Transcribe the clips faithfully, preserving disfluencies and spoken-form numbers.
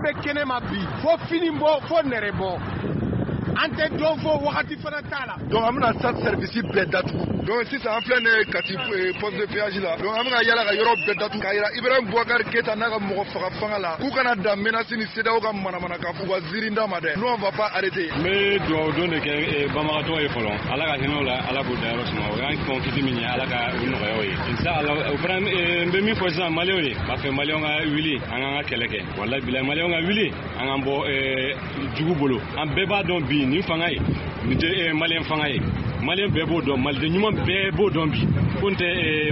bɛ kɛnɛ ma bi fo fini bɔ fo nɛrɛ bɔ an tɛ dɔn fo wagati fana t'a la. donc an bɛna sa service bɛɛ datugu donc sisan an filɛ ne Kati poste de péage la donc an bɛna yala ka yɔrɔ bɛɛ datugu k'a jira Ibrahim Boubacar Keita n'a ka mɔgɔ faga fanga la k'u kana dan menace ni C E D E A O ka manamana k'a f'u ka ziiri d'a ma dɛ nous on va pas arrêter. n bɛ dugawu don de kɛ banbagatɔ ye fɔlɔ ala ka hinɛ o la ala k'o dayɔrɔ suma o y'an kɔn kiti min ye ala ka o nɔgɔya o ye inshallah o fana n bɛ min fɔ sisan maliyɛnw ye b'a fɛ maliyɛnw ka wuli an k'an ka kɛlɛ kɛ walahi bilahi maliyɛnw ka wuli an k'an bɔ jugu bolo an bɛɛ b'a dɔn bi nin fanga ye nin tɛ maliyɛn fanga ye maliyɛn bɛɛ b'o dɔn maliden ɲuman bɛɛ b'o dɔn bi ko n tɛ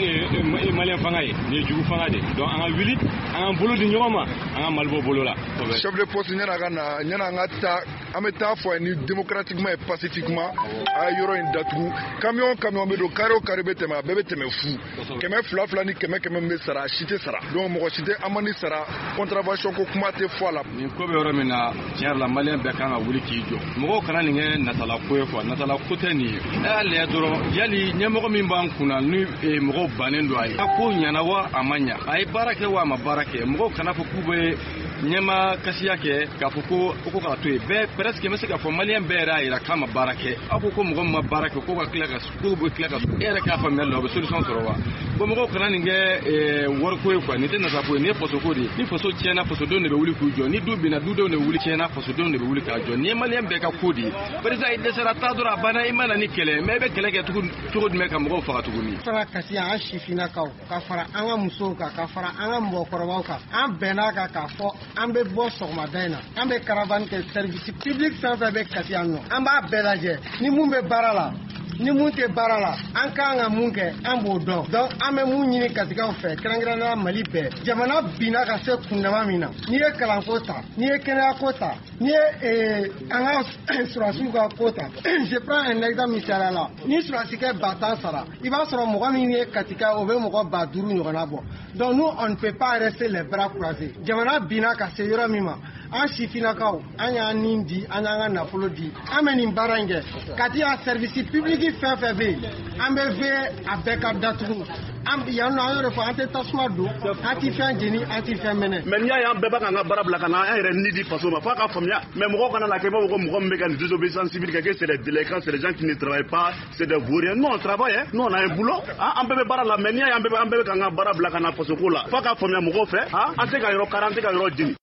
maliyɛn fanga ye nin ye jugu fanga de donc an ka wuli an k'an bolo di ɲɔgɔn ma an ka mali bɔ bolo la. chef de poste ɲɛna ka na ɲɛna an ka taa an bɛ taa fɔ ni démocratiquement et pacifiquement a ye yɔrɔ in datugu camion camion bɛ don carré o carré bɛ tɛmɛ a bɛɛ bɛ tɛmɛ fu kɛmɛ fila fila ni kɛmɛ kɛmɛ min bɛ sara a si tɛ sara donc mɔgɔ si tɛ amande sara contravention ko kuma tɛ fɔ a la. nin ko bɛ yɔrɔ min na tiɲɛ yɛrɛ la maliyɛn bɛɛ kan ka wuli k'i jɔ mɔgɔw kana nin kɛ natala ko ye quoi natala ko tɛ nin ye e y'a lajɛ dɔrɔn yali ɲɛmɔgɔ min b'an kunna ni mɔgɔw bannen don a ye a ko ɲɛna wa a ma ɲɛ a ye baara kɛ wa a ma baara kɛ mɔgɔw kana fɔ k'u bɛ ɲɛma kasiya kɛ k'a fɔ ko ko k'a to yen bɛɛ presque n bɛ se k'a fɔ maliyɛn bɛɛ yɛrɛ y'a jira k'a ma baara kɛ aw ko ko mɔgɔ min ma baara kɛ ko ka tila ka ko bɛ tila ka e yɛrɛ k'a faamuyali la o bɛ solution sɔrɔ wa bon mɔgɔw kana nin kɛ wariko ye quoi nin tɛ nasako ye nin ye fasoko de ye ni faso tiɲɛna fasodenw de bɛ wuli k'u jɔ ni du binna dudenw de bɛ wuli tiɲɛna fasodenw de bɛ wuli k'a jɔ nin ye maliyɛn bɛɛ ka ko de ye président i dɛsɛra taa dɔrɔn a banna i ma na ni kɛlɛ mais i bɛ kɛlɛ kɛ cogo jumɛn ka mɔgɔw faga tuguni. fara kasi an sifinnakaw ka fara an ka musow kan ka fara an ka mɔgɔkɔrɔbaw kan an bɛnna kan k'a fɔ an bɛ bɔ sɔgɔmada in na an bɛ caravane kɛ service public fɛn fɛn bɛ kasi yan nɔ an b'a bɛɛ lajɛ ni mun bɛ baara la ni mun tɛ baara la an kan ka mun kɛ an b'o dɔn donc an bɛ mun ɲini katikaw fɛ kɛrɛnkɛrɛnnenya Mali bɛɛ jamana binna ka se kundama min na n'i ye kalanko ta n'i ye kɛnɛyako ta n'i ye an ka surasiw ka ko ta je prends un exemple misaliya la ni surasikɛ ba tan sara i b'a sɔrɔ mɔgɔ min ye katika o bɛ mɔgɔ ba duuru ɲɔgɔnna bɔ donc nous on ne peut pas rester les bras croisés jamana binna ka se yɔrɔ min ma an sifinnakaw an y'an nin di an y'an ka nafolo di an bɛ nin baara in kɛ kati a service public fɛn fɛn bɛ yen an bɛ veiller a bɛɛ ka datugu an yan nɔ an y'o de fɔ an tɛ tasuma don an tɛ fɛn jeni an tɛ fɛn mɛnɛ. mais n'i y'a ye an bɛɛ b'a k'an ka baara bila ka na an yɛrɛ ni di faso ma f'a ka faamuya mais mɔgɔw kana na kɛ i b'a fɔ ko mɔgɔ min bɛ ka nin désobéissance civile kɛ que c'est des délinquants c'est des gens qui ne travaillent pas c'est des vauriens nous on travaille hein nous on a un boulot an bɛɛ bɛ baara la mais n'i y'a ye an bɛɛ bɛ k'an ka baara bila ka na faso ko la f'a ka faamuya mɔgɔw fɛ an tɛ ka yɔrɔ kari an tɛ ka yɔrɔ jeni.